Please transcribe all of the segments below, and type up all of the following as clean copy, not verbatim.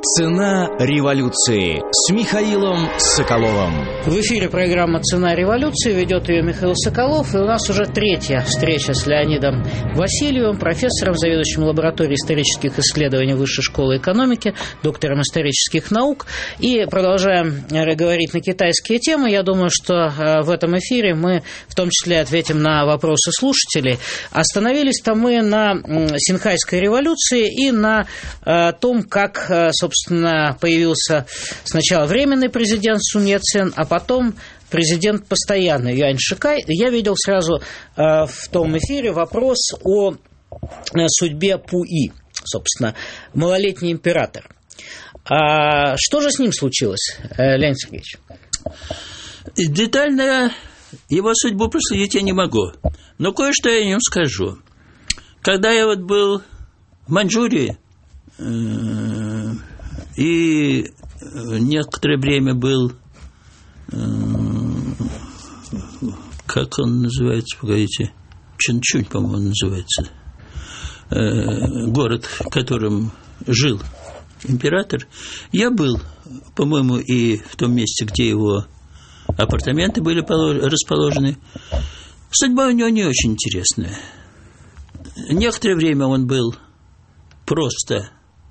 Цена революции с Михаилом Соколовым. В эфире программа «Цена революции», ведет ее Михаил Соколов, и у нас уже третья встреча с Леонидом Васильевым, профессором, заведующим лабораторией исторических исследований Высшей школы экономики, доктором исторических наук. И продолжаем говорить на китайские темы. Я думаю, что в этом эфире мы в том числе ответим на вопросы слушателей. Остановились-то мы на Синьхайской революции и на том, как, собственно, появился сначала временный президент Сун Яцен, а потом президент постоянный Юань Шикай. Я видел сразу в том эфире вопрос о судьбе Пуи, собственно, малолетний император. А что же с ним случилось, Леонид Сергеевич? Детально его судьбу проследить я не могу, но кое-что я о нем скажу. Когда я вот был в Маньчжурии и некоторое время был, как он называется, погодите, Чунчунь, по-моему, он называется, город, в котором жил император. Я был, по-моему, и в том месте, где его апартаменты были расположены. Судьба у него не очень интересная. Некоторое время он был просто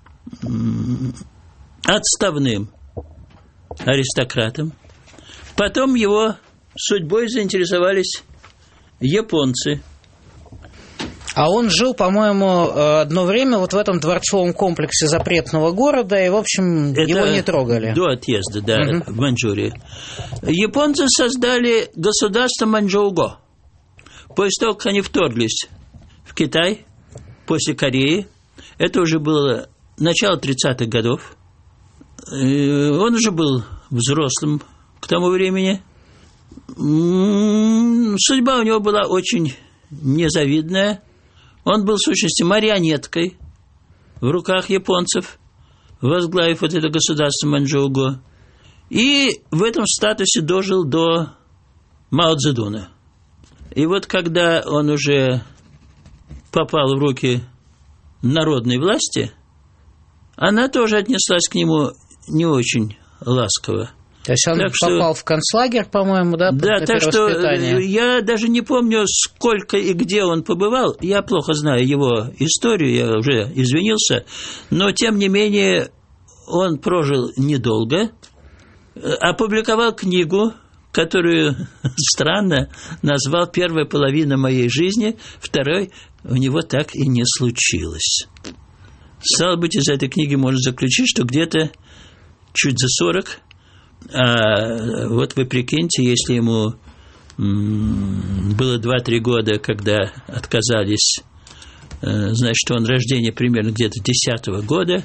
отставным аристократом. Потом его судьбой заинтересовались японцы. А он жил, по-моему, одно время вот в этом дворцовом комплексе запретного города, и, в общем, это его не трогали. До отъезда, да, в Маньчжурии. Японцы создали государство Маньчжоуго. После того, как они вторглись в Китай, после Кореи, это уже было начало 30-х годов, он уже был взрослым к тому времени. Судьба у него была очень незавидная. Он был, в сущности, марионеткой в руках японцев, возглавив вот это государство Маньчжоуго. И в этом статусе дожил до Мао Цзэдуна. И вот когда он уже попал в руки народной власти, она тоже отнеслась к нему не очень ласково. То есть он попал в концлагерь, по-моему, да? Да, так что я даже не помню, сколько и где он побывал. Я плохо знаю его историю, я уже извинился. Но, тем не менее, он прожил недолго, опубликовал книгу, которую странно назвал «Первая половина моей жизни», второй у него так и не случилось. Стало быть, из этой книги можно заключить, что где-то чуть за 40. А вот вы прикиньте, если ему было 2-3 года, когда отказались, значит, он рождение примерно где-то 10-го года,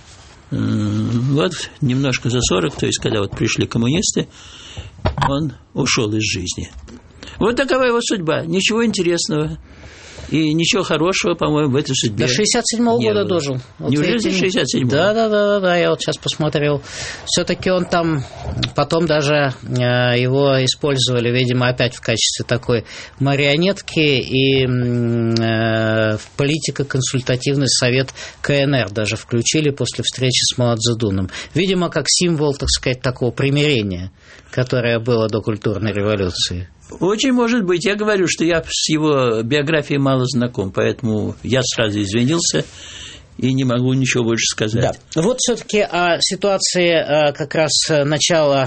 вот немножко за 40, то есть когда вот пришли коммунисты, он ушел из жизни. Вот такова его судьба. Ничего интересного и ничего хорошего, по-моему, в этой судьбе. До 67-го года дожил. Вот неужели до 67-го? Да, я вот сейчас посмотрел. Все-таки он там, потом даже его использовали, видимо, опять в качестве такой марионетки, и в политико-консультативный совет КНР даже включили после встречи с Мао Цзэдуном. Видимо, как символ, так сказать, такого примирения, которое было до культурной революции. Очень может быть. Я говорю, что я с его биографией мало знаком, поэтому я сразу извинился и не могу ничего больше сказать. Да. Вот все-таки о ситуации как раз начала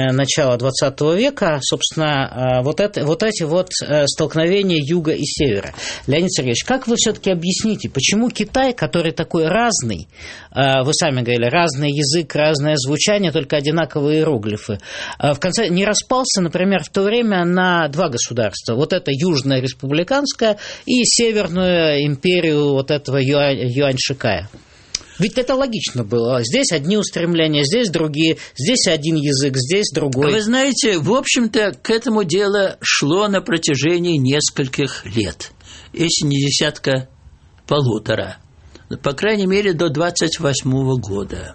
20 века, собственно, вот эти столкновения юга и севера. Леонид Сергеевич, как вы все-таки объясните, почему Китай, который такой разный, вы сами говорили, разный язык, разное звучание, только одинаковые иероглифы, в конце не распался, например, в то время на два государства. Вот это Южная республиканская и Северную империю вот этого Юань Шикая. Ведь это логично было. Здесь одни устремления, здесь другие, здесь один язык, здесь другой. Вы знаете, в общем-то, к этому дело шло на протяжении нескольких лет, если не десятка полутора. По крайней мере, до 28-го года.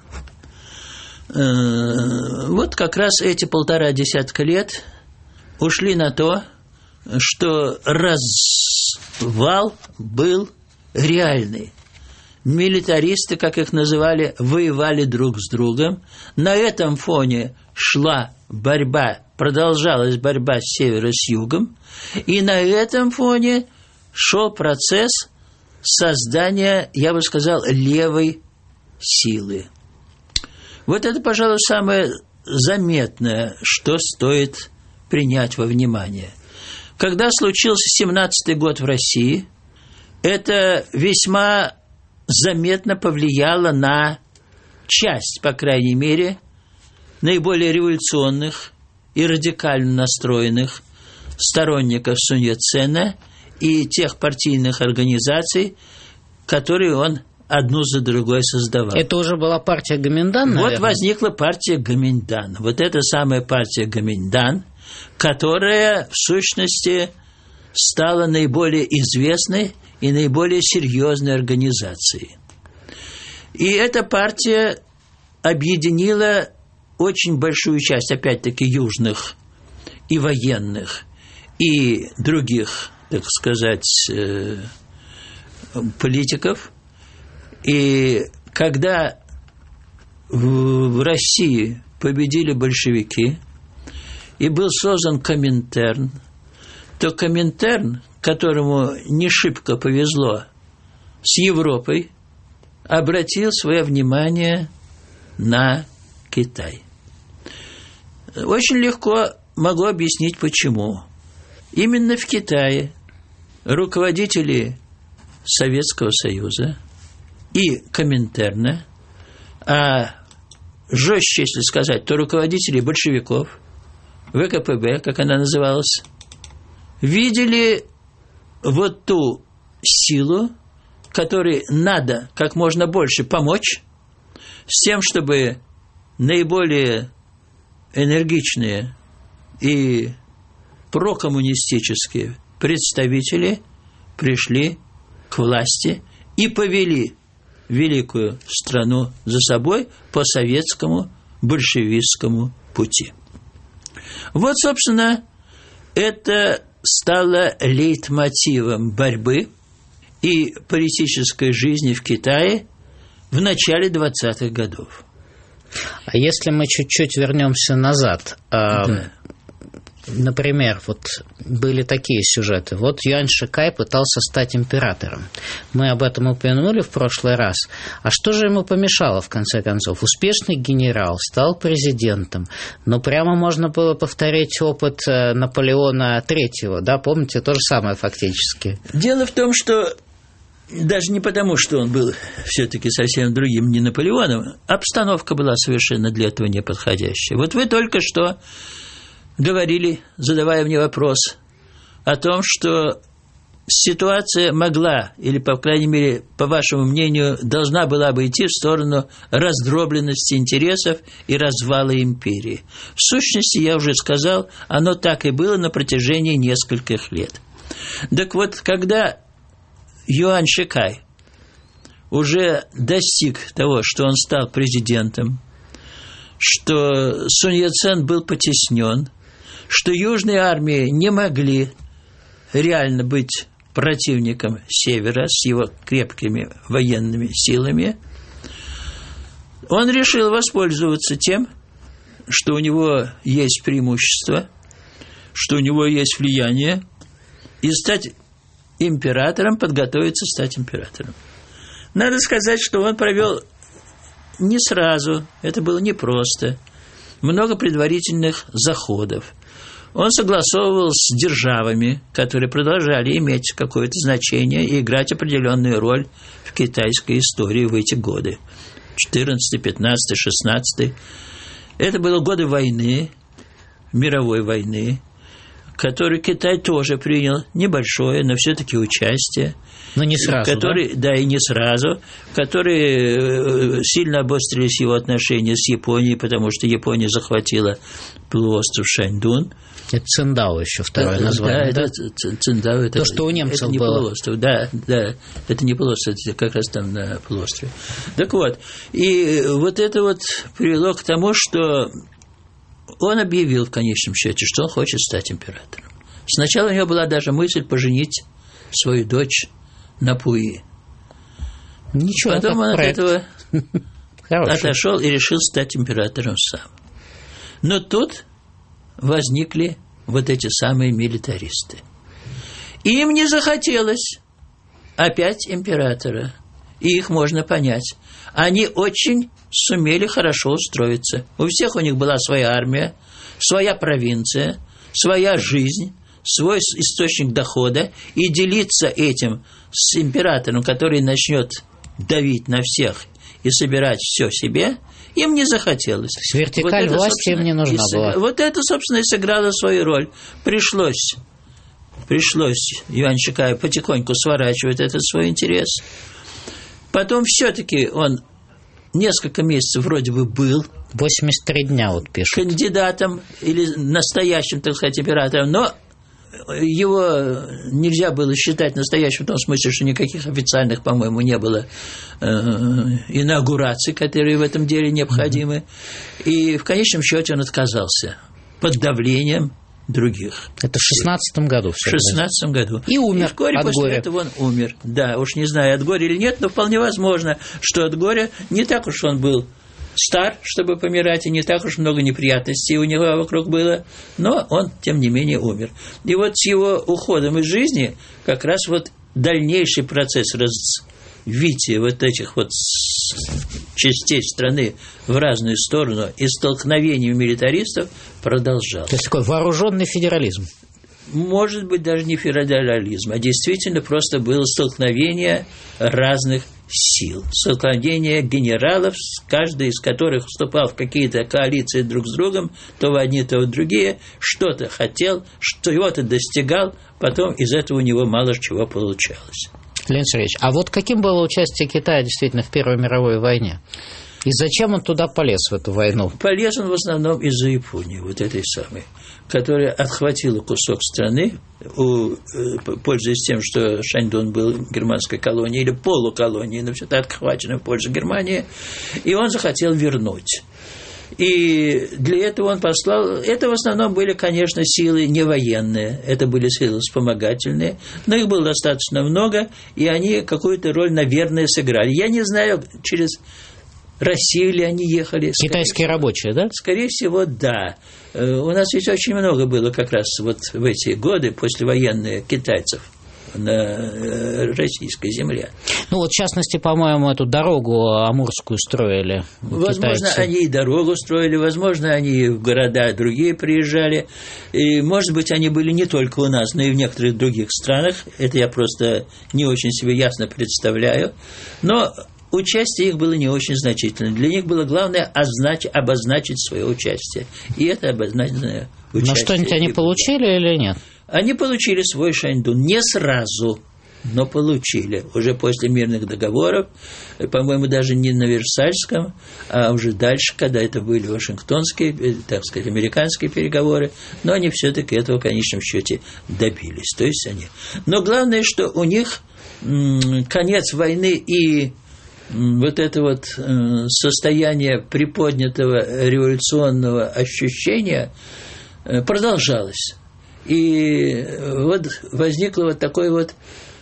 Вот как раз эти 1,5 десятка лет ушли на то, что развал был реальный. милитаристы, как их называли, воевали друг с другом. На этом фоне шла борьба, продолжалась борьба с севера с югом. И на этом фоне шел процесс создания, я бы сказал, левой силы. Вот это, пожалуй, самое заметное, что стоит принять во внимание. Когда случился 17-й год в России, это весьма заметно повлияло на часть, по крайней мере, наиболее революционных и радикально настроенных сторонников Сунь Яцена и тех партийных организаций, которые он одну за другой создавал. Это уже была партия Гоминьдан, наверное? Вот возникла партия Гоминьдан. Вот эта самая партия Гоминьдан, которая, в сущности, стала наиболее известной и наиболее серьезной организацией. И эта партия объединила очень большую часть, опять-таки, южных и военных, и других, так сказать, политиков. И когда в России победили большевики и был создан Коминтерн, то Коминтерн, которому не шибко повезло с Европой, обратил свое внимание на Китай. Очень легко могу объяснить, почему. Именно в Китае руководители Советского Союза и Коминтерна, а жестче, если сказать, то руководители большевиков, ВКПБ, как она называлась, видели вот ту силу, которой надо как можно больше помочь, с тем, чтобы наиболее энергичные и прокоммунистические представители пришли к власти и повели великую страну за собой по советскому большевистскому пути. Вот, собственно, это стало лейтмотивом борьбы и политической жизни в Китае в начале 20-х годов. А если мы чуть-чуть вернемся назад, например, вот были такие сюжеты. Вот Юань Шикай пытался стать императором. Мы об этом упомянули в прошлый раз. А что же ему помешало, в конце концов? Успешный генерал стал президентом. Но прямо можно было повторить опыт Наполеона III, да? Помните, то же самое фактически. Дело в том, что даже не потому, что он был все-таки совсем другим, не Наполеоном, обстановка была совершенно для этого неподходящая. Вот вы только что говорили, задавая мне вопрос, о том, что ситуация могла, или, по крайней мере, по вашему мнению, должна была бы идти в сторону раздробленности интересов и развала империи. В сущности, я уже сказал, оно так и было на протяжении нескольких лет. Так вот, когда Юань Шикай уже достиг того, что он стал президентом, что Сунь Яцен был потеснен, что южные армии не могли реально быть противником Севера с его крепкими военными силами, он решил воспользоваться тем, что у него есть преимущество, что у него есть влияние, и стать императором, подготовиться стать императором. Надо сказать, что он провел не сразу, это было непросто, много предварительных заходов. Он согласовывал с державами, которые продолжали иметь какое-то значение и играть определенную роль в китайской истории в эти годы. 14, 15, 16. Это были годы войны, мировой войны, в которой Китай тоже принял небольшое, но все-таки участие. Но не сразу, да, и не сразу. В которой сильно обострились его отношения с Японией, потому что Япония захватила полуостров Шаньдун. Это Циндао еще второе название. Да, это Циндао. Это, то, что у немцев это не было. Полуостров. Да, это не полуостров, это как раз там на полуострове. Так вот, и вот это вот привело к тому, что он объявил в конечном счете, что он хочет стать императором. Сначала у него была даже мысль поженить свою дочь на Пуи. Ничего, потом он проект. от этого отошел и решил стать императором сам. Но тут возникли вот эти самые милитаристы. Им не захотелось опять императора. И их можно понять. Они очень сумели хорошо устроиться. У всех у них была своя армия, своя провинция, своя жизнь, свой источник дохода. И делиться этим с императором, который начнет давить на всех и собирать все себе, им не захотелось. То есть вертикаль вот власти им не нужна была. Вот это, собственно, и сыграло свою роль. Пришлось Иван Чекаев потихоньку сворачивать этот свой интерес. Потом все-таки он несколько месяцев вроде бы был 83 дня вот пишут. Кандидатом или настоящим, так сказать, императором, но его нельзя было считать настоящим в том смысле, что никаких официальных, по-моему, не было инаугураций, которые в этом деле необходимы. И в конечном счете он отказался под давлением других. Это в 16-м году. В 16-м году. И умер вскоре от после горя. этого он умер. Да, уж не знаю, от горя или нет, но вполне возможно, что от горя не так уж он был стар, чтобы помирать, и не так уж много неприятностей у него вокруг было, но он, тем не менее, умер. И вот с его уходом из жизни как раз вот дальнейший процесс развития вот этих вот частей страны в разную сторону и столкновений милитаристов продолжался. То есть такой вооруженный федерализм. Может быть, даже не федерализм, а действительно просто было столкновение разных сил. Столкновение генералов, каждый из которых вступал в какие-то коалиции друг с другом, то в одни, то в другие, что-то хотел, что-то достигал, потом из этого у него мало чего получалось. Леонид Сергеевич, а вот каким было участие Китая действительно в Первой мировой войне? И зачем он туда полез, в эту войну? Полез он в основном из-за Японии, вот этой самой, которая отхватила кусок страны, пользуясь тем, что Шаньдун был германской колонией или полуколонией, но все-таки отхвачено в пользу Германии, и он захотел вернуть. И для этого он послал... Это в основном были, конечно, силы не военные, это были силы вспомогательные, но их было достаточно много, и они какую-то роль, наверное, сыграли. Я не знаю, через Россию ли они ехали. Китайские рабочие, да? Скорее всего, да. У нас ведь очень много было как раз вот в эти годы послевоенные китайцев на российской земле. Ну вот, в частности, по-моему, эту дорогу Амурскую строили возможно, китайцы. Они и дорогу строили, возможно, они в города другие приезжали. И, может быть, они были не только у нас, но и в некоторых других странах. Это я просто не очень себе ясно представляю. Но участие их было не очень значительное. Для них было главное обозначить свое участие. И это обозначенное участие. Но что-нибудь они получили или нет? Они получили свой Шаньдун. Не сразу, но получили. Уже после мирных договоров, по-моему, даже не на Версальском, а уже дальше, когда это были вашингтонские, так сказать, американские переговоры, но они все-таки этого в конечном счете добились. То есть они. Но главное, что у них конец войны и вот это вот состояние приподнятого революционного ощущения продолжалось. И вот возникло вот такое вот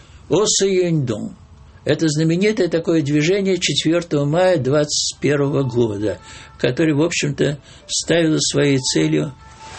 Осуюньдун. Это знаменитое такое движение 4 мая 21 года, которое, в общем-то, ставило своей целью.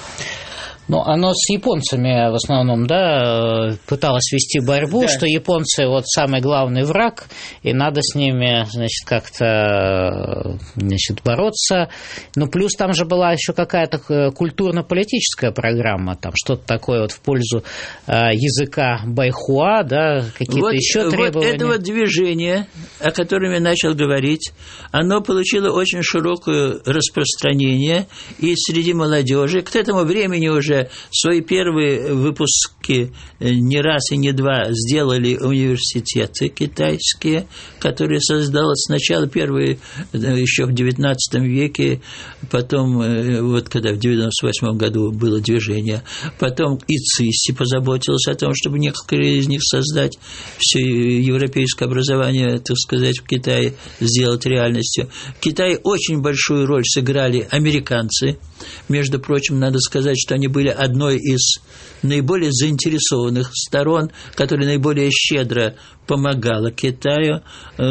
Ну, оно с японцами в основном, да, пыталось вести борьбу, да. Что японцы вот самый главный враг, и надо с ними, значит, как-то, значит, бороться. Ну, плюс там же была еще какая-то культурно-политическая программа, там что-то такое вот в пользу языка байхуа, да, какие-то вот, еще требования. Вот это вот движение, о котором я начал говорить, оно получило очень широкое распространение и среди молодежи. К этому времени уже свои первые выпуски не раз и не два сделали университеты китайские, которые создал сначала первые еще в XIX веке, потом, вот когда в 1998 году было движение, потом и ЦИСИ позаботилась о том, чтобы некоторые из них создать, все европейское образование, так сказать, в Китае сделать реальностью. В Китае очень большую роль сыграли американцы. Между прочим, надо сказать, что они были были одной из наиболее заинтересованных сторон, которая наиболее щедро помогала Китаю,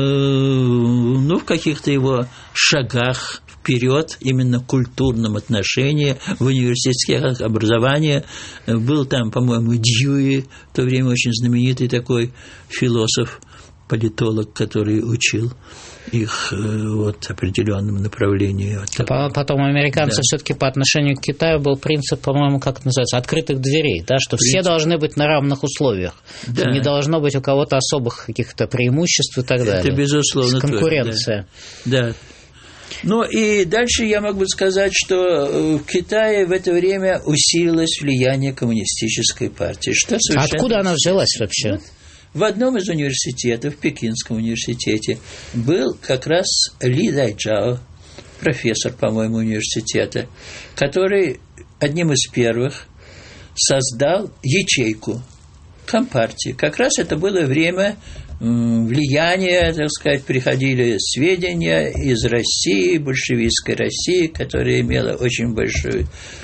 в каких-то его шагах вперед, именно в культурном отношении, в университетских образованиях. Был там, по-моему, Дьюи, в то время очень знаменитый такой философ, политолог, который учил их определенному направлению. Потом американцы все-таки по отношению к Китаю был принцип, по-моему, как это называется, открытых дверей, да, что все должны быть на равных условиях, да. Не должно быть у кого-то особых каких-то преимуществ и так далее. Это безусловно конкуренция. Да. Ну и дальше я могу сказать, что в Китае в это время усилилось влияние коммунистической партии. Откуда она взялась вообще? В одном из университетов, в Пекинском университете, был как раз Ли Дайчжао, профессор, по-моему, университета, который одним из первых создал ячейку Компартии. Как раз это было время влияния, так сказать, приходили сведения из России, большевистской России, которая имела очень большой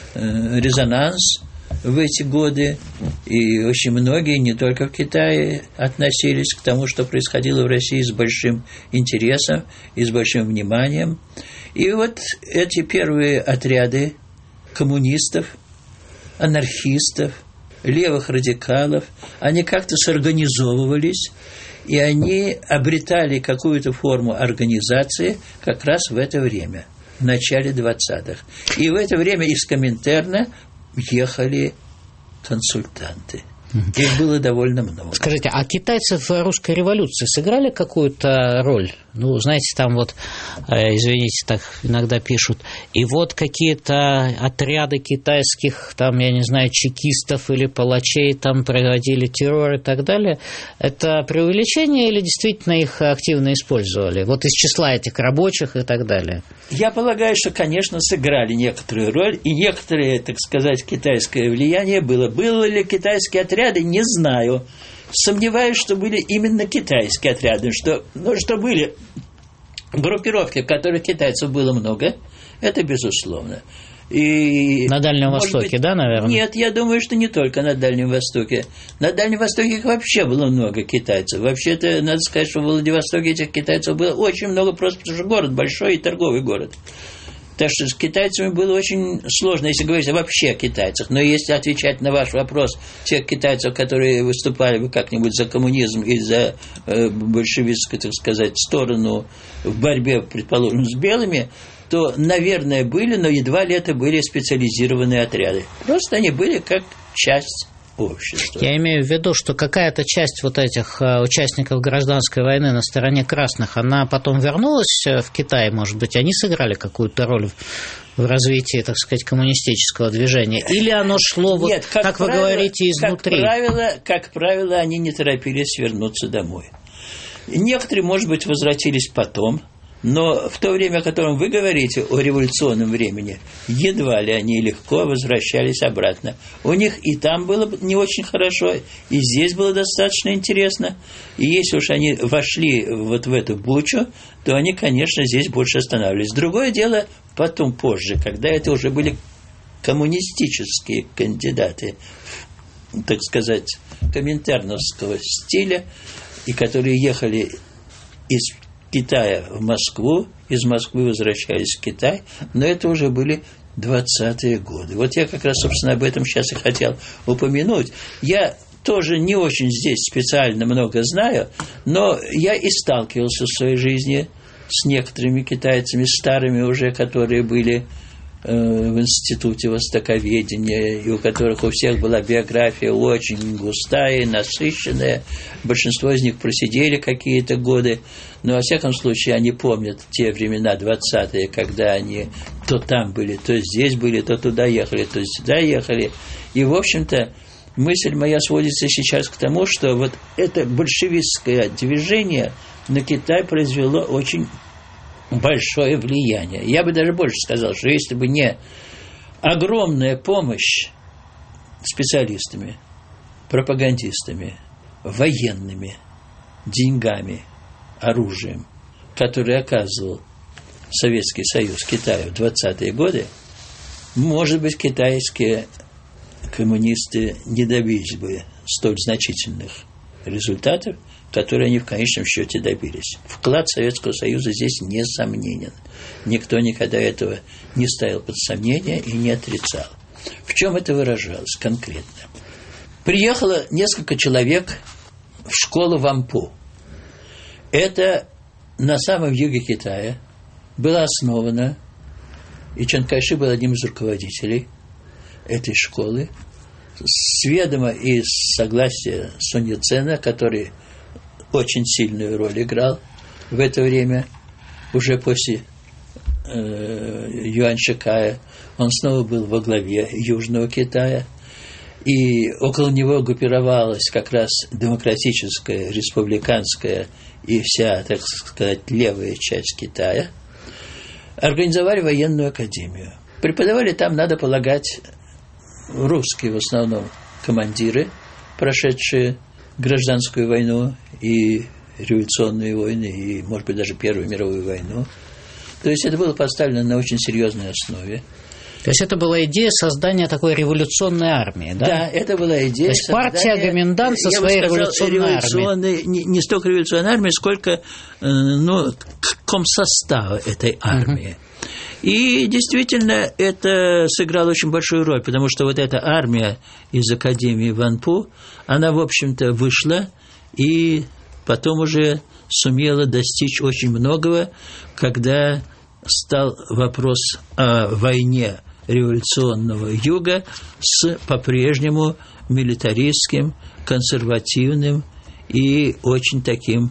резонанс в эти годы, и очень многие, не только в Китае, относились к тому, что происходило в России, с большим интересом и с большим вниманием. И вот эти первые отряды коммунистов, анархистов, левых радикалов, они как-то сорганизовывались, и они обретали какую-то форму организации как раз в это время, в начале 20-х. И в это время из Коминтерна ехали консультанты. Их было довольно много. Скажите, а китайцы в русской революции сыграли какую-то роль? Ну, знаете, там вот, извините, так иногда пишут, и вот какие-то отряды китайских, там, я не знаю, чекистов или палачей там проводили террор и так далее. Это преувеличение или действительно их активно использовали? Вот из числа этих рабочих и так далее. Я полагаю, что, конечно, сыграли некоторую роль, и некоторое, так сказать, китайское влияние было. Было ли китайские отряды, не знаю. Сомневаюсь, что были именно китайские отряды, что были группировки, в которых китайцев было много, это безусловно. И, на Дальнем Востоке, быть, да, наверное? Нет, я думаю, что не только на Дальнем Востоке. На Дальнем Востоке их вообще было много китайцев. Вообще-то, надо сказать, что в Владивостоке этих китайцев было очень много, просто потому что город большой и торговый город. Так что с китайцами было очень сложно, если говорить вообще о китайцах. Но если отвечать на ваш вопрос, тех китайцев, которые выступали бы как-нибудь за коммунизм и за большевистскую, так сказать, сторону в борьбе, предположим, с белыми, то, наверное, были, но едва ли это были специализированные отряды. Просто они были как часть общества. Я имею в виду, что какая-то часть вот этих участников гражданской войны на стороне красных, она потом вернулась в Китай, может быть, они сыграли какую-то роль в развитии, так сказать, коммунистического движения? Или оно шло, вот, нет, как вы говорите, изнутри? Как правило, они не торопились вернуться домой. Некоторые, может быть, возвратились потом, но в то время, о котором вы говорите, о революционном времени, едва ли они легко возвращались обратно. У них и там было не очень хорошо, и здесь было достаточно интересно. И если уж они вошли вот в эту бучу, то они, конечно, здесь больше останавливались. Другое дело потом, позже, когда это уже были коммунистические кандидаты, так сказать, коминтерновского стиля, и которые ехали из Китая в Москву, из Москвы возвращались в Китай, но это уже были 20-е годы. Вот я как раз, собственно, об этом сейчас и хотел упомянуть. Я тоже не очень здесь специально много знаю, но я и сталкивался в своей жизни с некоторыми китайцами, старыми уже, которые были в институте востоковедения, и у которых у всех была биография очень густая, насыщенная. Большинство из них просидели какие-то годы, но, во всяком случае, они помнят те времена 20-е, когда они то там были, то здесь были, то туда ехали, то сюда ехали. И, в общем-то, мысль моя сводится сейчас к тому, что вот это большевистское движение на Китай произвело очень большое влияние. Я бы даже больше сказал, что если бы не огромная помощь специалистами, пропагандистами, военными, деньгами, оружием, который оказывал Советский Союз Китаю в 20-е годы, может быть, китайские коммунисты не добились бы столь значительных результатов, которые они в конечном счете добились. Вклад Советского Союза здесь несомненен. Никто никогда этого не ставил под сомнение и не отрицал. В чем это выражалось конкретно? Приехало несколько человек в школу в Ампу. Это на самом юге Китая было основано, и Чан Кайши был одним из руководителей этой школы, с ведома и с согласия Сунь Яцена, который очень сильную роль играл в это время, уже после Юань Шикая. Он снова был во главе Южного Китая, и около него группировалась как раз демократическая, республиканская и вся, так сказать, левая часть Китая. Организовали военную академию. Преподавали там, надо полагать, русские в основном командиры, прошедшие гражданскую войну и революционные войны, и, может быть, даже Первую мировую войну. То есть это было поставлено на очень серьезной основе. То есть это была идея создания такой революционной армии, да? Да, это была идея. То есть партия Гоминдан со своей революционной армией. Не столько революционной армии, сколько комсостава этой армии. И действительно это сыграло очень большую роль, потому что вот эта армия из Академии Ванпу, она, в общем-то, вышла и потом уже сумела достичь очень многого, когда стал вопрос о войне революционного юга с по-прежнему милитаристским, консервативным и очень таким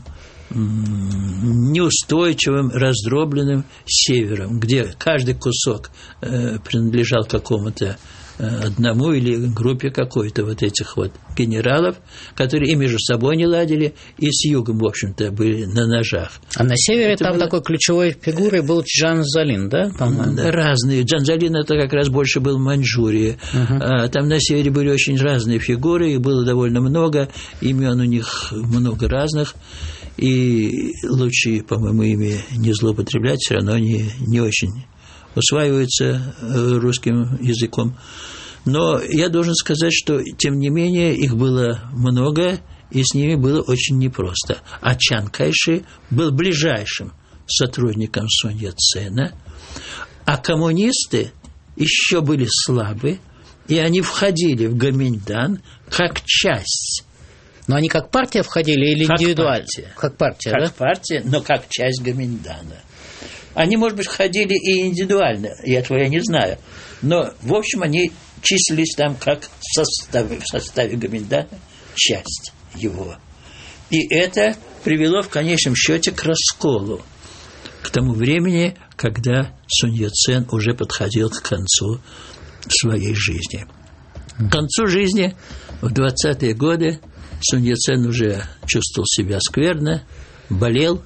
неустойчивым, раздробленным севером, где каждый кусок принадлежал какому-то одному или группе какой-то вот этих вот генералов, которые и между собой не ладили, и с югом, в общем-то, были на ножах. А на севере это там было... такой ключевой фигурой был Чжан Залин, да? Разные. Чжан Залин это как раз больше был в Маньчжурии. А там на севере были очень разные фигуры, их было довольно много, имен у них много разных, и лучше, по-моему, ими не злоупотреблять, все равно они не очень усваиваются русским языком. Но я должен сказать, что, тем не менее, их было много, и с ними было очень непросто. А Чан Кайши был ближайшим сотрудником Сунь Яцена, а коммунисты еще были слабы, и они входили в Гоминдан как часть. Но они как партия входили или как индивидуально? Партия. Как партия, как да? партия, но как часть Гоминдана. Они, может быть, ходили и индивидуально, я этого я не знаю. Но, в общем, они числились там как в составе Гоминдана, часть его. И это привело в конечном счете к расколу, к тому времени, когда Сунь Яцен уже подходил к концу своей жизни. К концу жизни, в 20-е годы, Сунь Яцен уже чувствовал себя скверно, болел,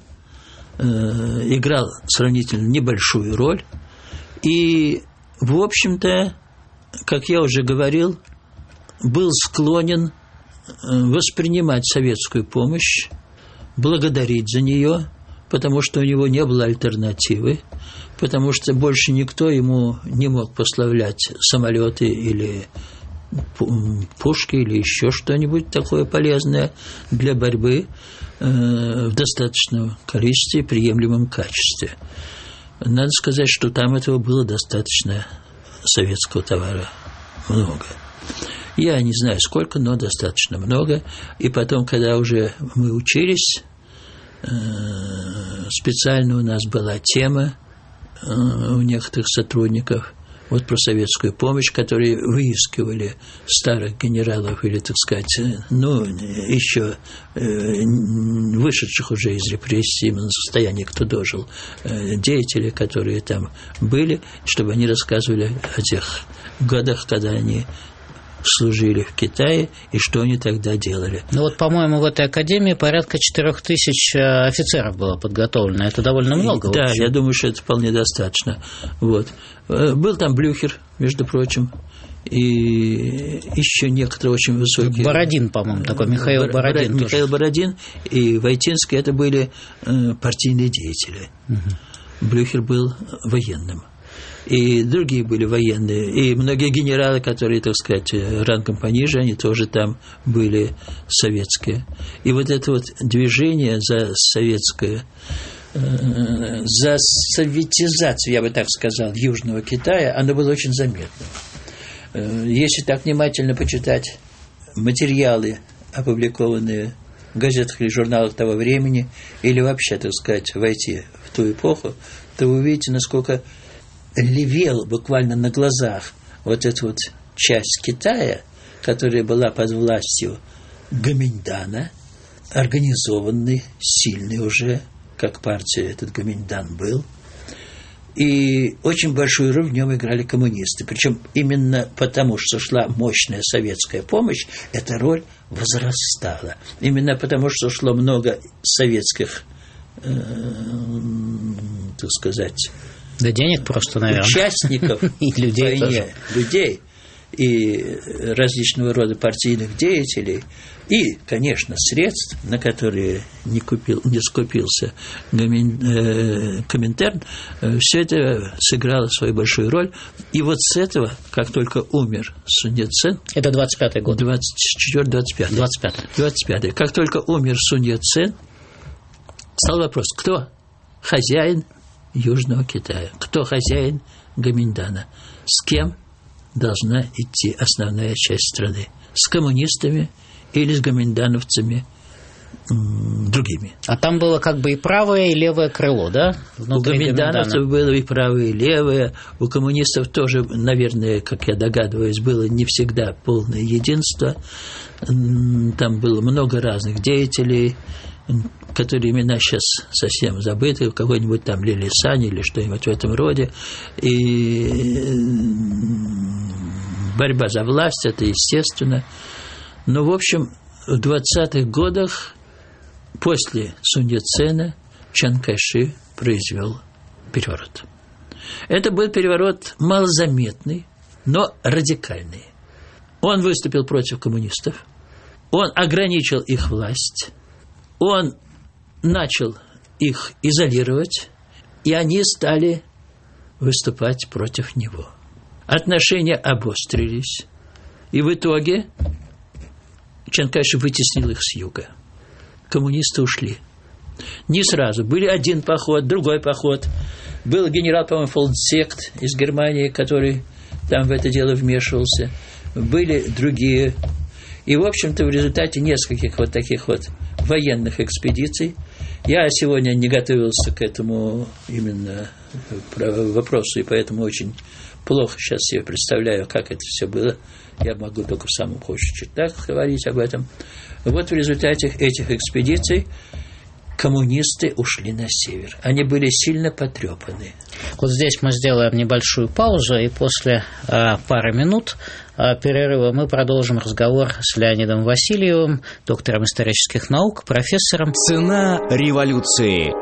играл сравнительно небольшую роль. И, в общем-то, как я уже говорил, был склонен воспринимать советскую помощь, благодарить за нее, потому что у него не было альтернативы, потому что больше никто ему не мог поставлять самолеты или пушки или еще что-нибудь такое полезное для борьбы в достаточном количестве и приемлемом качестве. Надо сказать, что там этого было достаточно, советского товара, много. Я не знаю сколько, но достаточно много. И потом, когда уже мы учились, специально у нас была тема у некоторых сотрудников вот про советскую помощь, которые выискивали старых генералов или, так сказать, еще вышедших уже из репрессий, на состояние, кто дожил, деятелей, которые там были, чтобы они рассказывали о тех годах, когда они служили в Китае и что они тогда делали. Ну вот, по-моему, в этой академии порядка 4000 офицеров было подготовлено. Это довольно много. Да, я думаю, что это вполне достаточно. Вот. Был там Блюхер, между прочим, и еще некоторые очень высокие. Бородин, по-моему, такой, Михаил Бородин. Михаил Бородин и Войтинский, это были партийные деятели. Блюхер был военным. и другие были военные, и многие генералы, которые, так сказать, рангом пониже, они тоже там были советские. И вот это вот движение за советское, за советизацию, я бы так сказал, Южного Китая, оно было очень заметно. Если так внимательно почитать материалы, опубликованные в газетах или журналах того времени, или вообще, так сказать, войти в ту эпоху, то вы увидите, насколько левел буквально на глазах вот эта вот часть Китая, которая была под властью Гоминьдана, организованный, сильный уже, как партия этот Гоминьдан был. И очень большую роль в нем играли коммунисты. Причем именно потому, что шла мощная советская помощь, эта роль возрастала. Именно потому, что шло много советских, так сказать, да денег просто, наверное. Участников и людей войне, людей и различного рода партийных деятелей, и, конечно, средств, на которые не скупился Коминтерн, все это сыграло свою большую роль. И вот с этого, как только умер Сунь Яцен... Это 25-й год. 25-й. Как только умер Сунь Яцен, стал вопрос, кто хозяин Южного Китая, кто хозяин Гоминьдана, с кем должна идти основная часть страны, с коммунистами или с гоминьдановцами другими. А там было как бы и правое, и левое крыло, да? Внутри у гоминьдановцев было и правое, и левое. У коммунистов тоже, наверное, как я догадываюсь, было не всегда полное единство. Там было много разных деятелей, которые имена сейчас совсем забыты, какой-нибудь там Ли Сань или что-нибудь в этом роде. И борьба за власть, это естественно. Но, в общем, в 20-х годах после Сунь Яцена Чан Кайши произвел переворот. Это был переворот малозаметный, но радикальный. Он выступил против коммунистов, он ограничил их власть, он начал их изолировать, и они стали выступать против него. Отношения обострились, и в итоге Чан Кайши вытеснил их с юга. Коммунисты ушли. Не сразу. Были один поход, другой поход. Был генерал, по-моему, Фолдсект из Германии, который там в это дело вмешивался. Были другие. И, в общем-то, в результате нескольких вот таких вот военных экспедиций, я сегодня не готовился к этому именно вопросу, и поэтому очень плохо сейчас себе представляю, как это все было. Я могу только в самых общих чертах говорить об этом. Вот в результате этих экспедиций коммунисты ушли на север. Они были сильно потрепаны. Вот здесь мы сделаем небольшую паузу, и после пары минут перерыва мы продолжим разговор с Леонидом Васильевым, доктором исторических наук, профессором. Цена революции.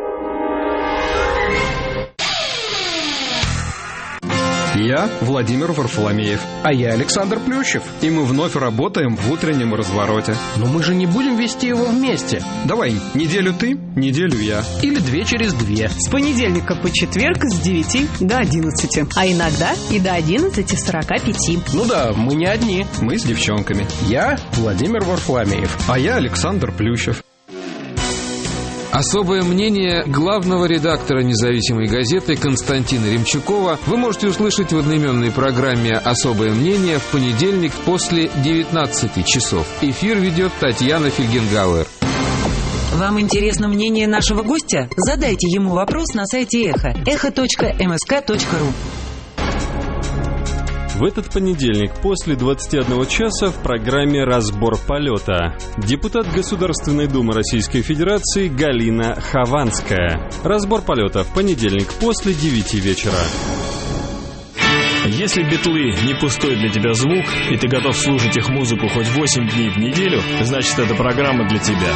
Я Владимир Варфоломеев. А я Александр Плющев. И мы вновь работаем в утреннем развороте. Но мы же не будем вести его вместе. Давай, неделю ты, неделю я. Или 2 через 2. С понедельника по четверг с 9 до 11. А иногда и до 11:45. Ну да, мы не одни. Мы с девчонками. Я Владимир Варфоломеев. А я Александр Плющев. Особое мнение главного редактора независимой газеты Константина Ремчукова вы можете услышать в одноименной программе «Особое мнение» в понедельник после 19 часов. Эфир ведет Татьяна Фельгенгауэр. Вам интересно мнение нашего гостя? Задайте ему вопрос на сайте Эхо. echo.msk.ru. В этот понедельник после 21 часа в программе «Разбор полета» депутат Государственной Думы Российской Федерации Галина Хованская. Разбор полета в понедельник после 9 вечера. Если битлы не пустой для тебя звук, и ты готов слушать их музыку хоть 8 дней в неделю, значит, эта программа для тебя.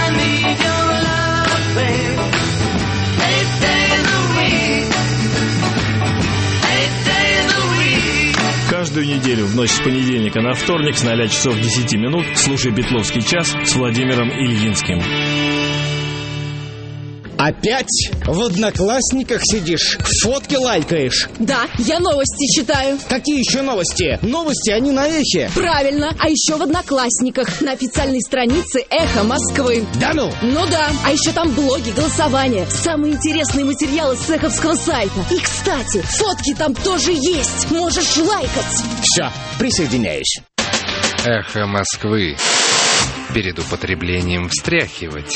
Каждую неделю в ночь с понедельника на вторник с 0 часов 10 минут слушай «Битловский час» с Владимиром Ильинским. Опять в Одноклассниках сидишь, фотки лайкаешь? Да, я новости читаю. Какие еще новости? Новости, они на Эхе. Правильно, а еще в Одноклассниках, на официальной странице Эхо Москвы. Да ну? Ну да, а еще там блоги, голосования, самые интересные материалы с эховского сайта. И, кстати, фотки там тоже есть, можешь лайкать. Все, присоединяюсь. Эхо Москвы. Перед употреблением встряхивать.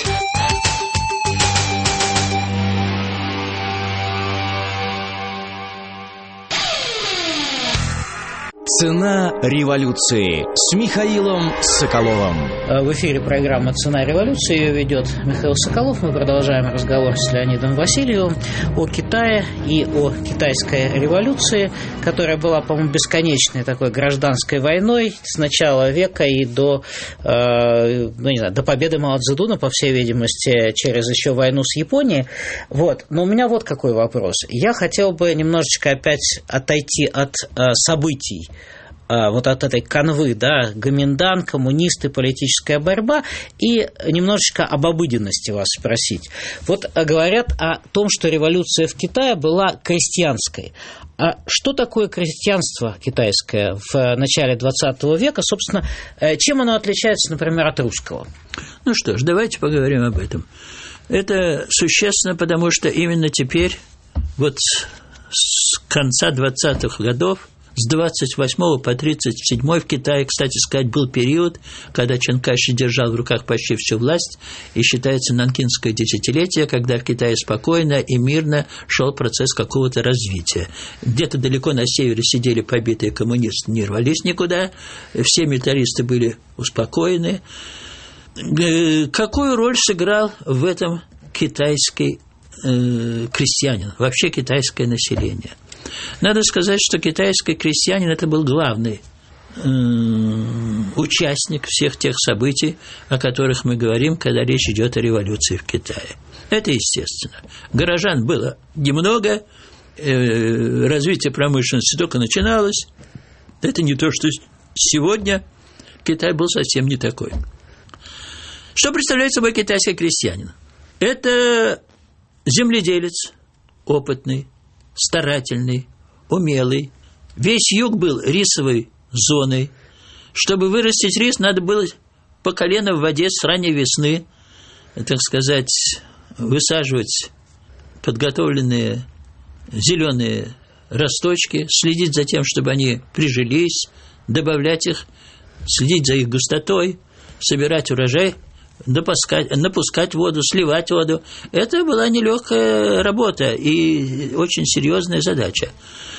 Цена революции с Михаилом Соколовым. В эфире программа «Цена революции». Ее ведет Михаил Соколов. Мы продолжаем разговор с Леонидом Васильевым о Китае и о китайской революции, которая была, по-моему, бесконечной такой гражданской войной с начала века и до победы Мао Цзэдуна, по всей видимости, через еще войну с Японией. Вот. Но у меня вот какой вопрос. Я хотел бы немножечко опять отойти от событий, вот от этой канвы, да, Гоминдан, коммунисты, политическая борьба, и немножечко об обыденности вас спросить. Вот говорят о том, что революция в Китае была крестьянской. А что такое крестьянство китайское в начале 20 века? Собственно, чем оно отличается, например, от русского? Ну что ж, давайте поговорим об этом. Это существенно, потому что именно теперь, вот с конца 20-х годов, с 28 по 37 в Китае, кстати сказать, был период, когда Чан Кайши держал в руках почти всю власть, и считается нанкинское десятилетие, когда в Китае спокойно и мирно шел процесс какого-то развития. Где-то далеко на севере сидели побитые коммунисты, не рвались никуда, все милитаристы были успокоены. Какую роль сыграл в этом китайский крестьянин, вообще китайское население? Надо сказать, что китайский крестьянин – это был главный участник всех тех событий, о которых мы говорим, когда речь идет о революции в Китае. Это естественно. Горожан было немного, развитие промышленности только начиналось. Это не то, что сегодня Китай был совсем не такой. Что представляет собой китайский крестьянин? Это земледелец опытный, старательный, умелый. Весь юг был рисовой зоной. Чтобы вырастить рис, надо было по колено в воде с ранней весны, так сказать, высаживать подготовленные зеленые росточки, следить за тем, чтобы они прижились, добавлять их, следить за их густотой, собирать урожай, напускать воду, сливать воду. Это была нелегкая работа и очень серьезная задача.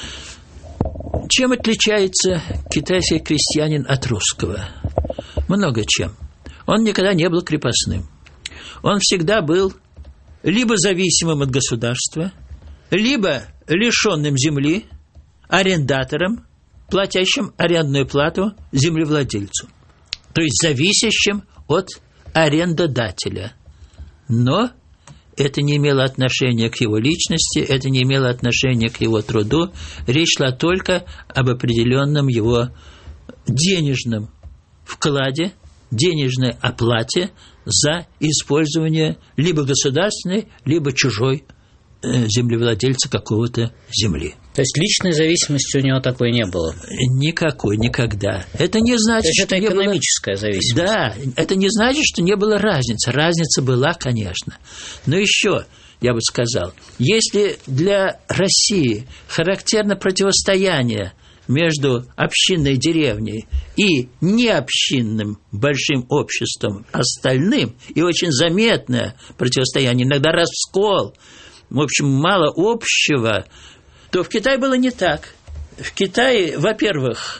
Чем отличается китайский крестьянин от русского? Много чем. Он никогда не был крепостным. Он всегда был либо зависимым от государства, либо лишенным земли, арендатором, платящим арендную плату землевладельцу. То есть зависящим от арендодателя. Но это не имело отношения к его личности, это не имело отношения к его труду. Речь шла только об определенном его денежном вкладе, денежной оплате за использование либо государственной, либо чужой землевладельца какого-то земли. То есть личной зависимости у него такой не было? Никакой, никогда. Это не значит, что это экономическая зависимость. Да, это не значит, что не было разницы. Разница была, конечно. Но еще, я бы сказал, если для России характерно противостояние между общинной деревней и необщинным большим обществом остальным, и очень заметное противостояние, иногда раскол, в общем, мало общего, то в Китае было не так. В Китае, во-первых,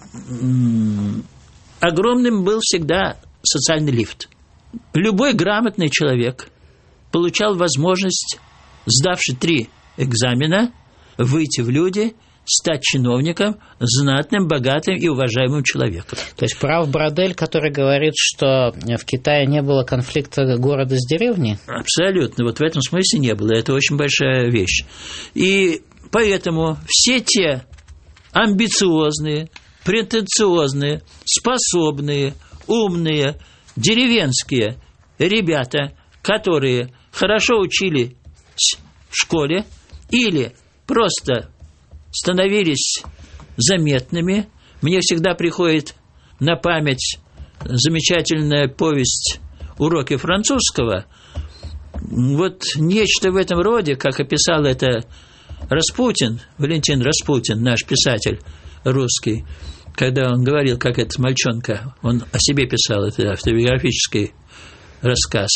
огромным был всегда социальный лифт. Любой грамотный человек получал возможность, сдавши 3 экзамена, выйти в люди, стать чиновником, знатным, богатым и уважаемым человеком. То есть прав Бродель, который говорит, что в Китае не было конфликта города с деревней? Абсолютно. Вот в этом смысле не было. Это очень большая вещь. И поэтому все те амбициозные, претенциозные, способные, умные, деревенские ребята, которые хорошо учились в школе или просто становились заметными. Мне всегда приходит на память замечательная повесть «Уроки французского». Вот нечто в этом роде, как описал это Распутин, Валентин Распутин, наш писатель русский, когда он говорил, как этот мальчонка, он о себе писал, это автобиографический рассказ,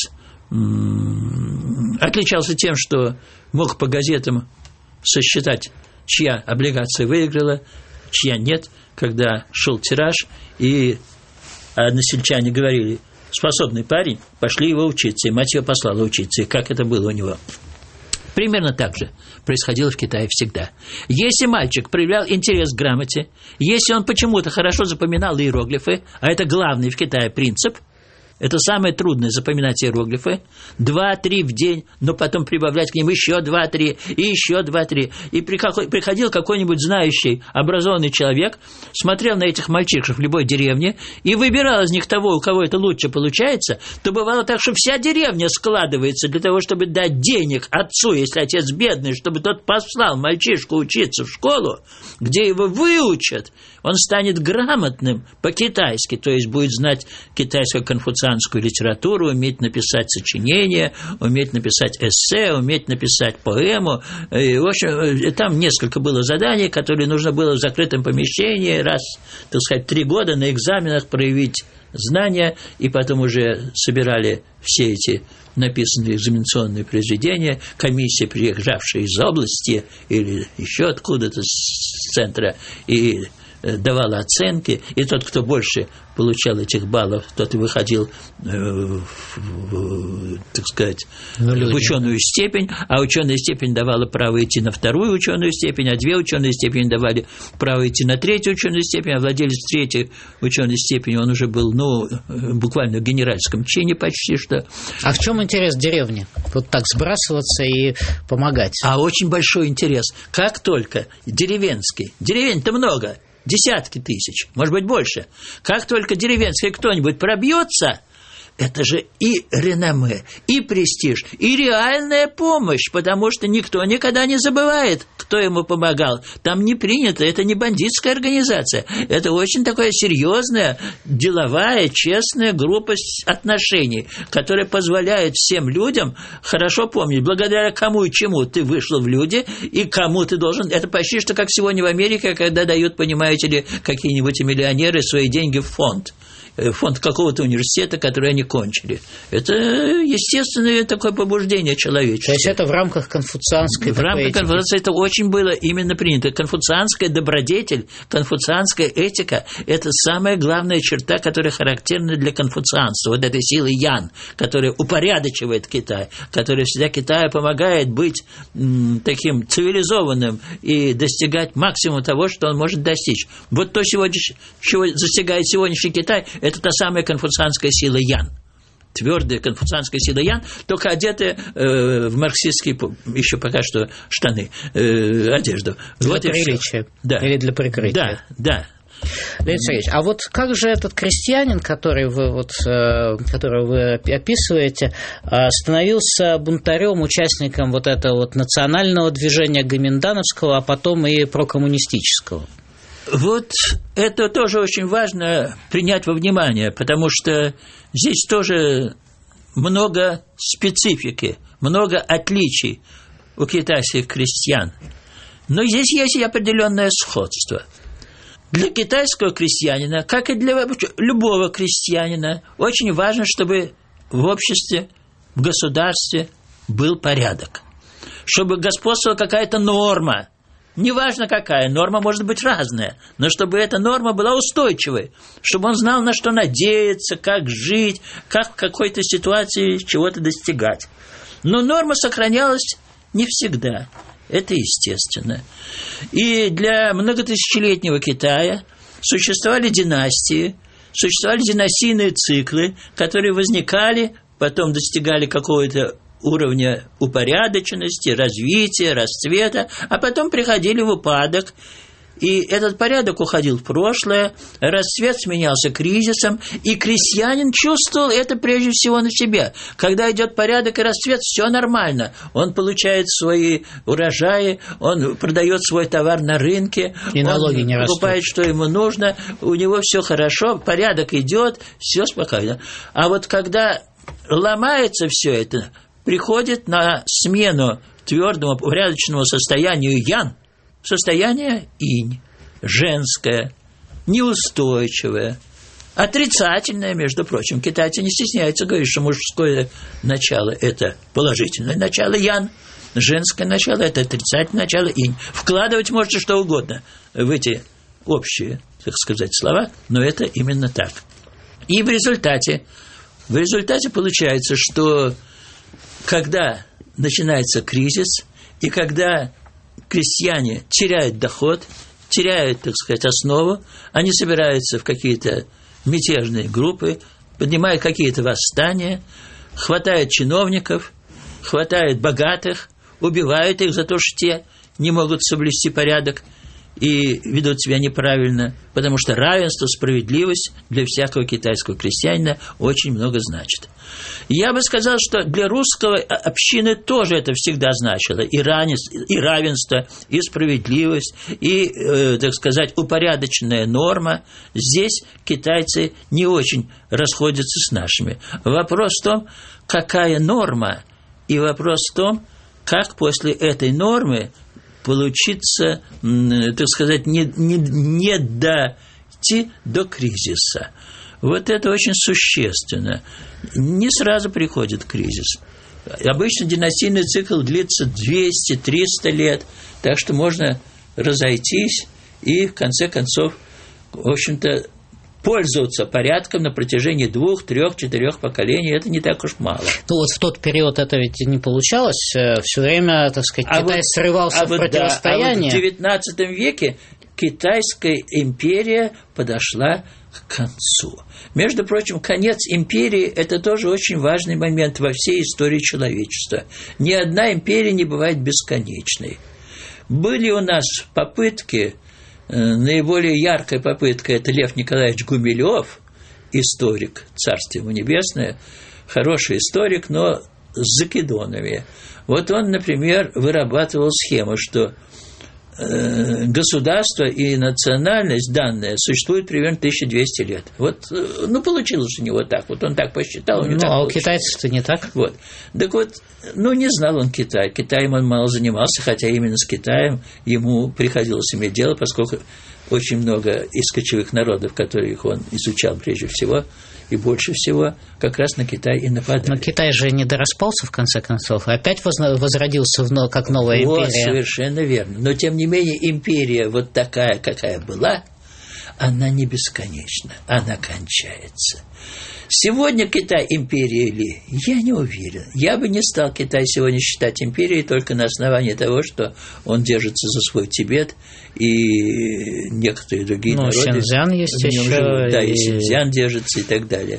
отличался тем, что мог по газетам сосчитать, чья облигация выиграла, чья нет, когда шел тираж, и односельчане говорили: способный парень, пошли его учиться, и мать ее послала учиться, и как это было у него. Примерно так же происходило в Китае всегда. Если мальчик проявлял интерес к грамоте, если он почему-то хорошо запоминал иероглифы, а это главный в Китае принцип, это самое трудное — запоминать иероглифы, 2-3 в день, но потом прибавлять к ним еще 2-3, и еще 2-3. И приходил какой-нибудь знающий, образованный человек, смотрел на этих мальчишек в любой деревне и выбирал из них того, у кого это лучше получается, то бывало так, что вся деревня складывается для того, чтобы дать денег отцу, если отец бедный, чтобы тот послал мальчишку учиться в школу, где его выучат, он станет грамотным по-китайски, то есть будет знать китайскую конфуцианскую литературу, уметь написать сочинение, уметь написать эссе, уметь написать поэму. И, в общем, там несколько было заданий, которые нужно было в закрытом помещении раз, так сказать, 3 года на экзаменах проявить знания, и потом уже собирали все эти написанные экзаменационные произведения, комиссия, приезжавшая из области или еще откуда-то с центра, и давала оценки, и тот, кто больше получал этих баллов, тот и выходил, так сказать, в ученую степень, а ученая степень давала право идти на 2-ю ученую степень, а 2 ученые степени давали право идти на 3-ю ученую степень, а владелец 3-й ученой степени, он уже был, буквально в генеральском чине почти что. А в чем интерес деревни? Вот так сбрасываться и помогать? А очень большой интерес. Как только деревень-то много, десятки тысяч, может быть, больше. Как только деревенский кто-нибудь пробьется, это же и реноме, и престиж, и реальная помощь, потому что никто никогда не забывает, кто ему помогал. Там не принято, это не бандитская организация, это очень такая серьезная, деловая, честная группа отношений, которая позволяет всем людям хорошо помнить, благодаря кому и чему ты вышел в люди, и кому ты должен. Это почти что как сегодня в Америке, когда дают, понимаете ли, какие-нибудь миллионеры свои деньги в фонд какого-то университета, который они кончили. Это естественное такое побуждение человеческое. То есть это в рамках конфуцианской этики? В рамках конфуцианской это очень было именно принято. Конфуцианская добродетель, конфуцианская этика – это самая главная черта, которая характерна для конфуцианства. Вот этой силы Ян, которая упорядочивает Китай, которая всегда Китаю помогает быть таким цивилизованным и достигать максимума того, что он может достичь. Вот то, чего достигает сегодняшний Китай – это та самая конфуцианская сила Ян. Твердая конфуцианская сила Ян, только одетая в марксистские еще пока что штаны, одежду. Для вот приличия. Да. Или для прикрытия. Да. Леонид Сергеевич, а вот как же этот крестьянин, которого вы описываете, становился бунтарем, участником вот этого вот национального движения гоминдановского, а потом и прокоммунистического? Вот это тоже очень важно принять во внимание, потому что здесь тоже много специфики, много отличий у китайских крестьян. Но здесь есть и определенное сходство. Для китайского крестьянина, как и для любого крестьянина, очень важно, чтобы в обществе, в государстве был порядок, чтобы господствовала какая-то норма. Неважно какая, норма может быть разная, но чтобы эта норма была устойчивой, чтобы он знал, на что надеяться, как жить, как в какой-то ситуации чего-то достигать. Но норма сохранялась не всегда, это естественно. И для многотысячелетнего Китая существовали династии, существовали династийные циклы, которые возникали, потом достигали какого-то уровня упорядоченности, развития, расцвета, а потом приходили в упадок. И этот порядок уходил в прошлое, расцвет сменялся кризисом, и крестьянин чувствовал это прежде всего на себе. Когда идет порядок и расцвет, все нормально. Он получает свои урожаи, он продает свой товар на рынке, и налоги не растут. Он покупает, что ему нужно, у него все хорошо, порядок идет, все спокойно. А вот когда ломается все это, приходит на смену твердому упорядоченному состоянию ян, состояние инь, женское, неустойчивое, отрицательное, между прочим. Китайцы не стесняются говорить, что мужское начало – это положительное начало ян, женское начало – это отрицательное начало инь. Вкладывать можете что угодно в эти общие, так сказать, слова, но это именно так. И в результате получается, что когда начинается кризис, и когда крестьяне теряют доход, теряют, так сказать, основу, они собираются в какие-то мятежные группы, поднимают какие-то восстания, хватают чиновников, хватают богатых, убивают их за то, что те не могут соблюсти порядок и ведут себя неправильно, потому что равенство, справедливость для всякого китайского крестьянина очень много значит. Я бы сказал, что для русской общины тоже это всегда значило. И равенство, и справедливость, и, так сказать, упорядоченная норма. Здесь китайцы не очень расходятся с нашими. Вопрос в том, какая норма, и вопрос в том, как после этой нормы получиться, так сказать, не дойти до кризиса. Вот это очень существенно. Не сразу приходит кризис. Обычно династийный цикл длится 200-300 лет, так что можно разойтись и, в конце концов, в общем-то, пользоваться порядком на протяжении 2, 3, 4 поколений. Это не так уж мало. Ну вот в тот период это ведь не получалось. Все время, так сказать, Китай срывался в противостояние. А вот в XIX веке Китайская империя подошла к концу. Между прочим, конец империи – это тоже очень важный момент во всей истории человечества. Ни одна империя не бывает бесконечной. Были у нас попытки, наиболее яркая попытка – это Лев Николаевич Гумилев, историк, царствие ему небесное, хороший историк, но с закидонами. Вот он, например, вырабатывал схему, что государство и национальность данная существуют примерно 1200 лет. Вот, получилось у него так. Вот он так посчитал. У китайцев-то не так. Вот. Так вот, не знал он Китай. Китаем он мало занимался, хотя именно с Китаем ему приходилось иметь дело, поскольку очень много из кочевых народов, которых он изучал прежде всего, и больше всего как раз на Китай и нападали. Но Китай же не дораспался, в конце концов, и опять возродился как новая империя. Совершенно верно. Но, тем не менее, империя вот такая, какая была, она не бесконечна, она кончается. Сегодня Китай империя ли? Я не уверен. Я бы не стал Китай сегодня считать империей только на основании того, что он держится за свой Тибет и некоторые другие народы. Синьцзян есть еще. Живут, да, и Синьцзян держится и так далее.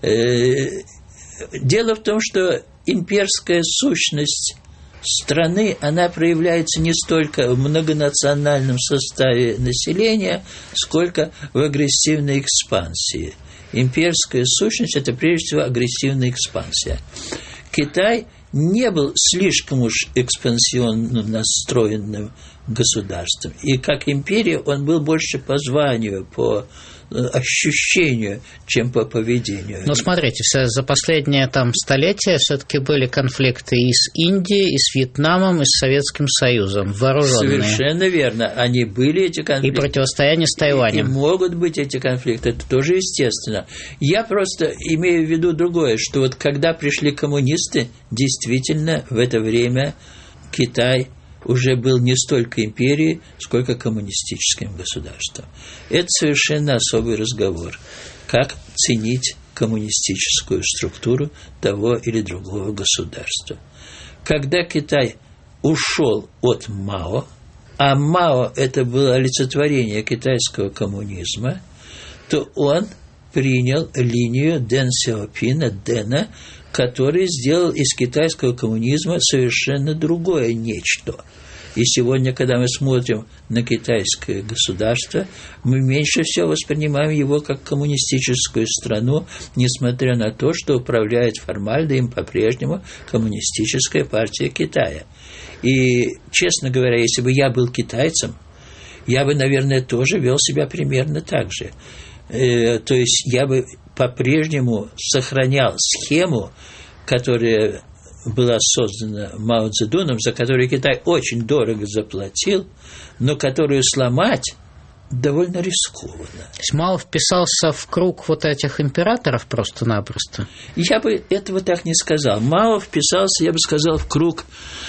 Дело в том, что имперская сущность страны, она проявляется не столько в многонациональном составе населения, сколько в агрессивной экспансии. Имперская сущность – это прежде всего агрессивная экспансия. Китай не был слишком уж экспансионно настроенным государством. И как империя он был больше по званию, по ощущению, чем по поведению. Но смотрите, за последние столетия все-таки были конфликты и с Индией, и с Вьетнамом, и с Советским Союзом, вооруженные. Совершенно верно. Они были, эти конфликты. И противостояние с Тайванем. И могут быть эти конфликты, это тоже естественно. Я просто имею в виду другое, что вот когда пришли коммунисты, действительно в это время Китай уже был не столько империей, сколько коммунистическим государством. Это совершенно особый разговор. Как ценить коммунистическую структуру того или другого государства. Когда Китай ушел от Мао, а Мао – это было олицетворение китайского коммунизма, то он принял линию Дэн Сяопина, Дэна, который сделал из китайского коммунизма совершенно другое нечто. И сегодня, когда мы смотрим на китайское государство, мы меньше всего воспринимаем его как коммунистическую страну, несмотря на то, что управляет формально им по-прежнему Коммунистическая партия Китая. И, честно говоря, если бы я был китайцем, я бы, наверное, тоже вел себя примерно так же. То есть я бы по-прежнему сохранял схему, которая была создана Мао Цзэдуном, за которую Китай очень дорого заплатил, но которую сломать довольно рискованно. То есть Мао вписался в круг вот этих императоров просто-напросто? Я бы этого так не сказал. Мао вписался, я бы сказал, в круг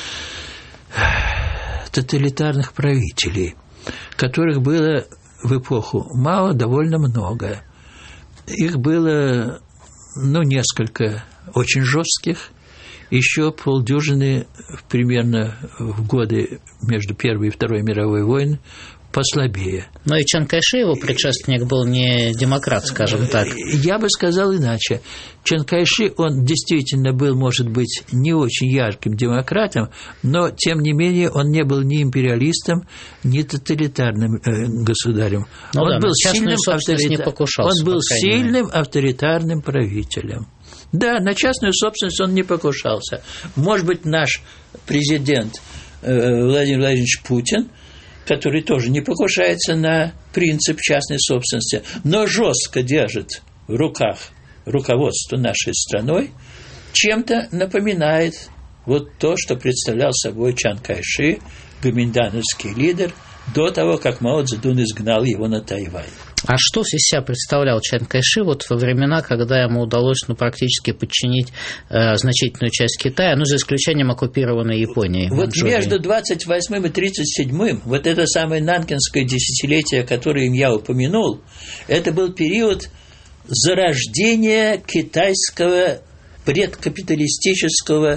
тоталитарных правителей, которых было в эпоху Мао довольно много. Их было, несколько очень жестких, еще полдюжины примерно в годы между Первой и Второй мировой войной послабее. Но и Чан Кайши, его предшественник, был не демократ, скажем так. Я бы сказал иначе. Чан Кайши, он действительно был, может быть, не очень ярким демократом, но, тем не менее, он не был ни империалистом, ни тоталитарным государем. Он был сильным авторитарным правителем. Да, на частную собственность он не покушался. Может быть, наш президент Владимир Владимирович Путин, который тоже не покушается на принцип частной собственности, но жестко держит в руках руководство нашей страной, чем-то напоминает вот то, что представлял собой Чан Кайши, гоминдановский лидер, до того, как Мао Цзэдун изгнал его на Тайвань. А что из себя представлял Чан Кайши вот во времена, когда ему удалось практически подчинить значительную часть Китая, за исключением оккупированной Японии? Вот между 28-м и 37-м, вот это самое нанкинское десятилетие, которое я упомянул, это был период зарождения китайского предкапиталистического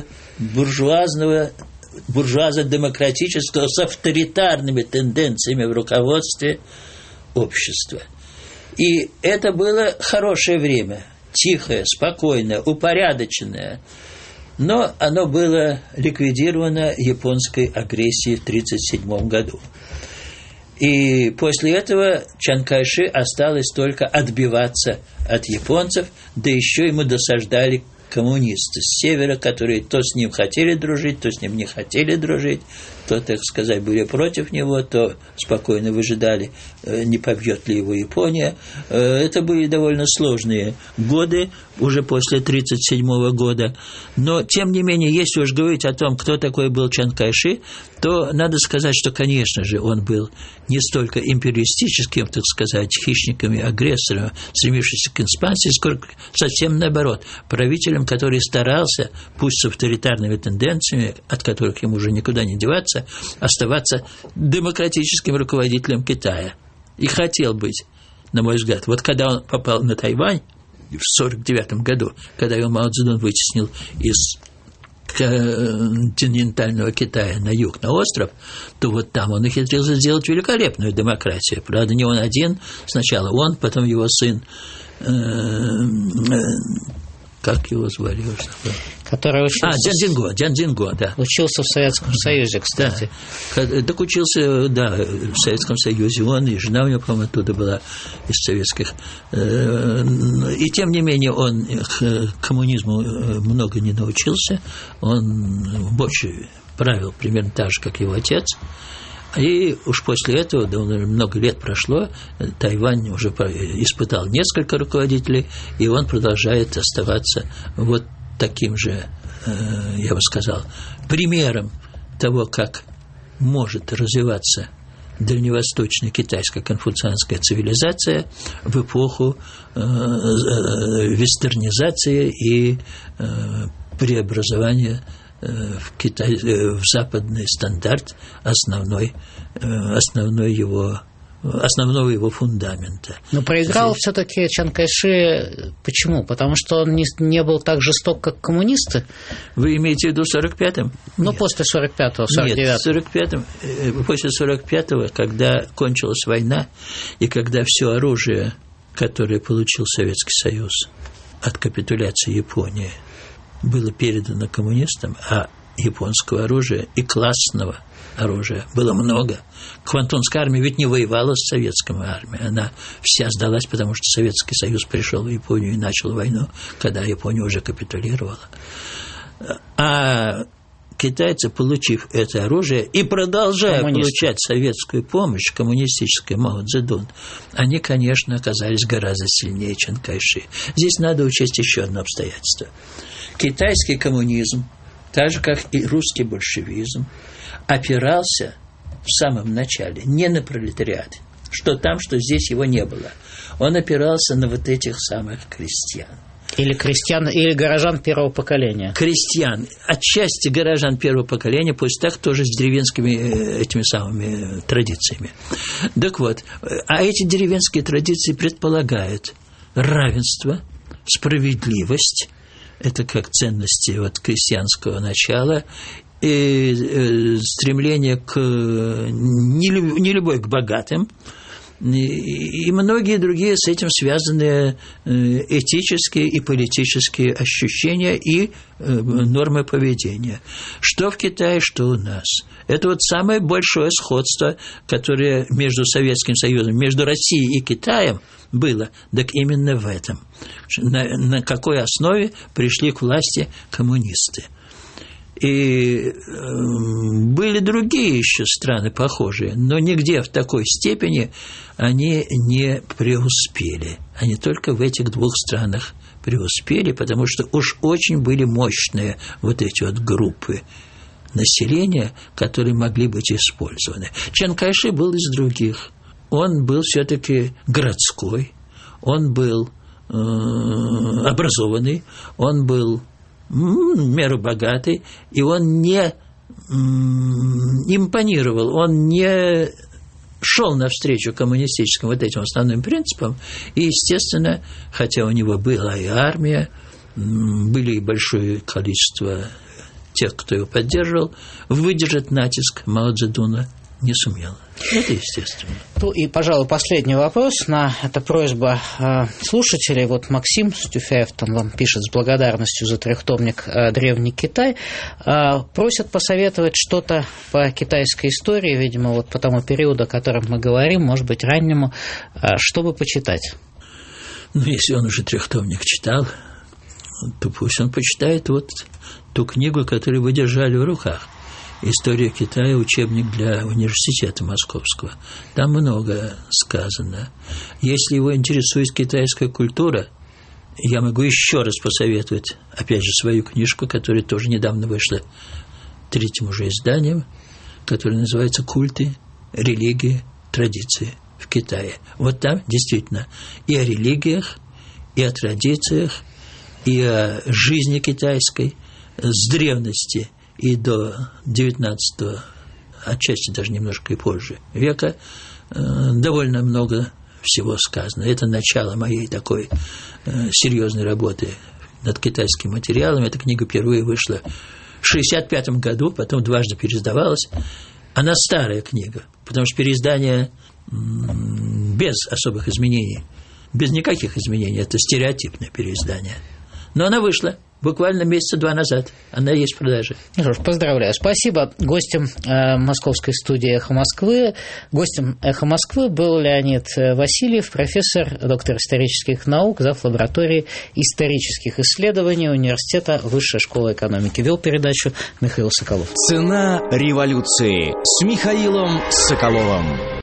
буржуазно-демократического с авторитарными тенденциями в руководстве общества. И это было хорошее время, тихое, спокойное, упорядоченное, но оно было ликвидировано японской агрессией в 1937 году. И после этого Чан Кайши осталось только отбиваться от японцев, да еще ему досаждали коммунисты с севера, которые то с ним хотели дружить, то с ним не хотели дружить, то, так сказать, были против него, то спокойно выжидали, не побьет ли его Япония. Это были довольно сложные годы, уже после 1937 года. Но, тем не менее, если уж говорить о том, кто такой был Чан Кайши, то надо сказать, что, конечно же, он был не столько империалистическим, так сказать, хищником и агрессором, стремившимся к экспансии, сколько совсем наоборот, правителем, который старался, пусть с авторитарными тенденциями, от которых ему уже никуда не деваться, оставаться демократическим руководителем Китая. И хотел быть, на мой взгляд. Вот когда он попал на Тайвань в 1949 году, когда его Мао Цзэдун вытеснил из континентального Китая на юг, на остров, то вот там он ухитрился сделать великолепную демократию. Правда, не он один, сначала он, потом его сын, как его звали? Который учился... Дзян Дзинго, да. Учился в Советском Союзе, кстати. Да. Так учился, да, в Советском Союзе. Он и жена у него, по-моему, оттуда была из советских. И тем не менее он к коммунизму много не научился. Он больше правил примерно так же, как его отец. И уж после этого, да, много лет прошло, Тайвань уже испытал несколько руководителей, и он продолжает оставаться вот таким же, я бы сказал, примером того, как может развиваться дальневосточная китайская конфуцианская цивилизация в эпоху вестернизации и преобразования в западный стандарт основного его фундамента. Но проиграл все-таки Чан Кайши. Почему? Потому что он не был так жесток, как коммунисты? Вы имеете в виду в 45-м? После 45-го, 49-го. Нет, в 45-м, после 45-го, когда кончилась война, и когда все оружие, которое получил Советский Союз от капитуляции Японии, было передано коммунистам, а японского оружия и классного оружия было много. Квантунская армия ведь не воевала с советской армией. Она вся сдалась, потому что Советский Союз пришел в Японию и начал войну, когда Япония уже капитулировала. А китайцы, получив это оружие и продолжая получать советскую помощь, коммунистическую Мао Цзэдун, они, конечно, оказались гораздо сильнее Чан Кайши. Здесь надо учесть еще одно обстоятельство. Китайский коммунизм, так же, как и русский большевизм, опирался в самом начале не на пролетариат, что там, что здесь его не было. Он опирался на вот этих самых крестьян. Или крестьян, или горожан первого поколения. Крестьян, отчасти горожан первого поколения, пусть так, тоже с деревенскими этими самыми традициями. Так вот, а эти деревенские традиции предполагают равенство, справедливость, это как ценности вот крестьянского начала, и стремление к не любовь к богатым, и многие другие с этим связанные этические и политические ощущения и нормы поведения. Что в Китае, что у нас. Это вот самое большое сходство, которое между Советским Союзом, между Россией и Китаем было, так именно в этом. На какой основе пришли к власти коммунисты. И были другие еще страны похожие, но нигде в такой степени они не преуспели. Они только в этих двух странах преуспели, потому что уж очень были мощные вот эти вот группы населения, которые могли быть использованы. Чан Кайши был из других. Он был все-таки городской, он был образованный, он был в меру богатый, и он не импонировал, он не шел навстречу коммунистическим вот этим основным принципам, и, естественно, хотя у него была и армия, были и большое количество тех, кто его поддерживал, выдержать натиск Мао Цзэдуна не сумела. Это естественно. И, пожалуй, последний вопрос. Это просьба слушателей. Вот Максим Стюфяев там вам пишет с благодарностью за трехтомник «Древний Китай». Просят посоветовать что-то по китайской истории, видимо, вот по тому периоду, о котором мы говорим, может быть, раннему, чтобы почитать. Ну, если он уже трехтомник читал, то пусть он почитает вот ту книгу, которую вы держали в руках. «История Китая. Учебник для университета Московского». Там много сказано. Если его интересует китайская культура, я могу еще раз посоветовать, опять же, свою книжку, которая тоже недавно вышла третьим уже изданием, которая называется «Культы, религии, традиции в Китае». Вот там действительно и о религиях, и о традициях, и о жизни китайской с древности и до 19-го, отчасти даже немножко и позже века, довольно много всего сказано. Это начало моей такой серьезной работы над китайским материалом. Эта книга впервые вышла в 1965 году, потом дважды переиздавалась. Она старая книга, потому что переиздание без особых изменений, без никаких изменений, это стереотипное переиздание. Но она вышла буквально месяца 2 назад. Она есть в продаже. Ну что ж, поздравляю. Спасибо. Гостем московской студии «Эхо Москвы». Гостем «Эхо Москвы» был Леонид Васильев, профессор, доктор исторических наук, зав. Лаборатории исторических исследований Университета Высшей школы экономики. Вел передачу Михаил Соколов. «Цена революции» с Михаилом Соколовым.